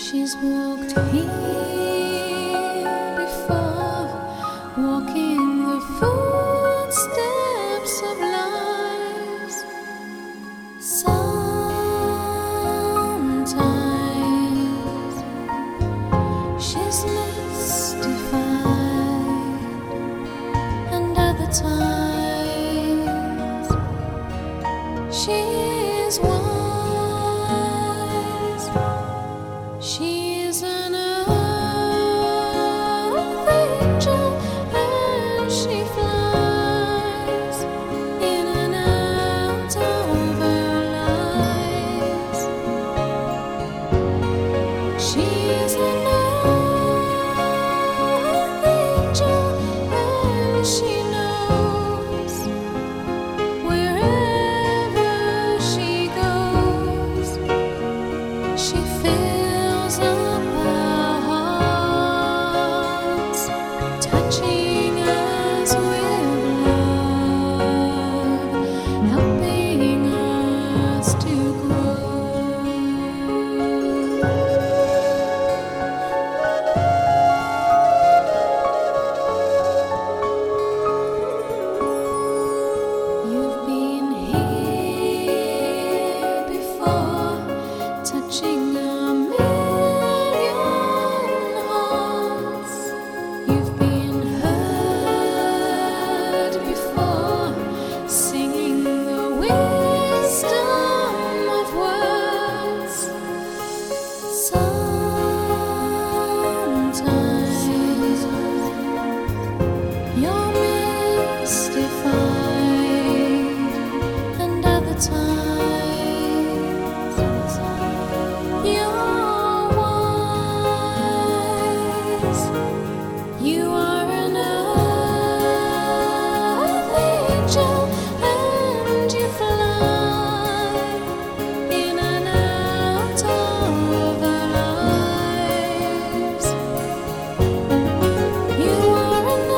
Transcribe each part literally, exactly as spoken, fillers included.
She's walked here before, walking the footsteps of lives. Sometimes she's mystified, and other times she's wise. She is an earth angel, and she flies in and out of our lives. She is an earth angel, and she knows wherever she goes. She fills up our hearts, touching us with love, helping us to grow. You've been here before, touching a million hearts. You've been heard before, singing the wisdom of words. Sometimes you're mystified, and other times you're wise. You are an earth angel, and you fly in and out of our lives. You are an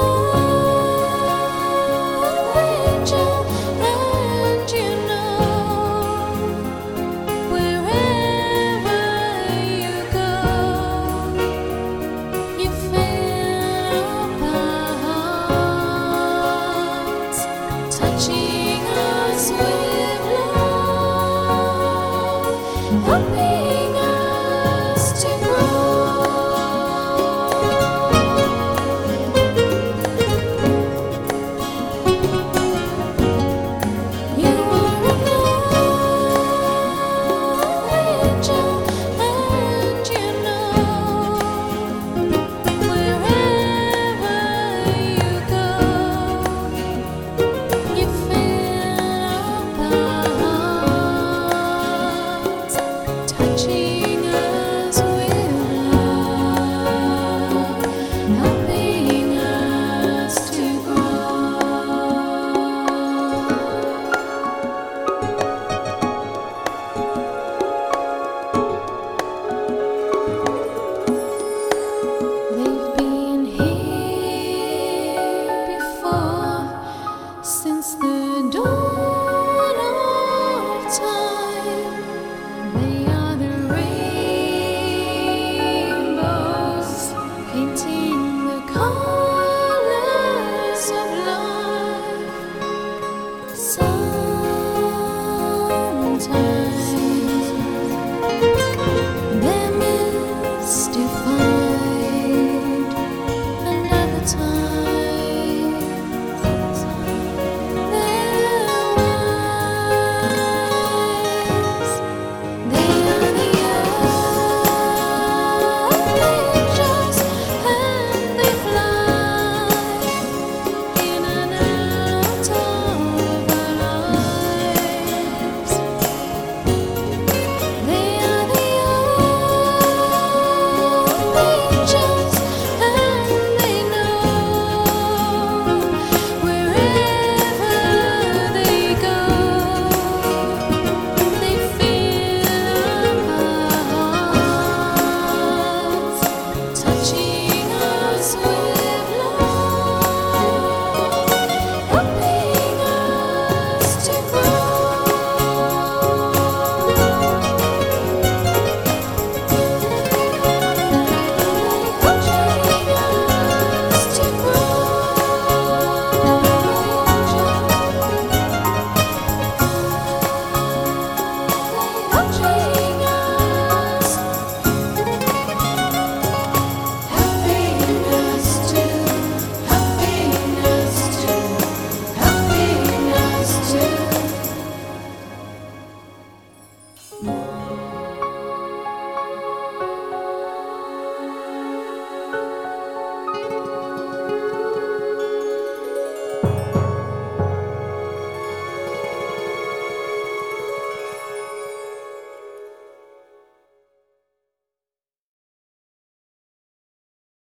earth angel, and you know wherever you go, you fill up our hearts, touching us with love, helping us to grow. You are an angel, and you know wherever you go, you fill up our hearts, touching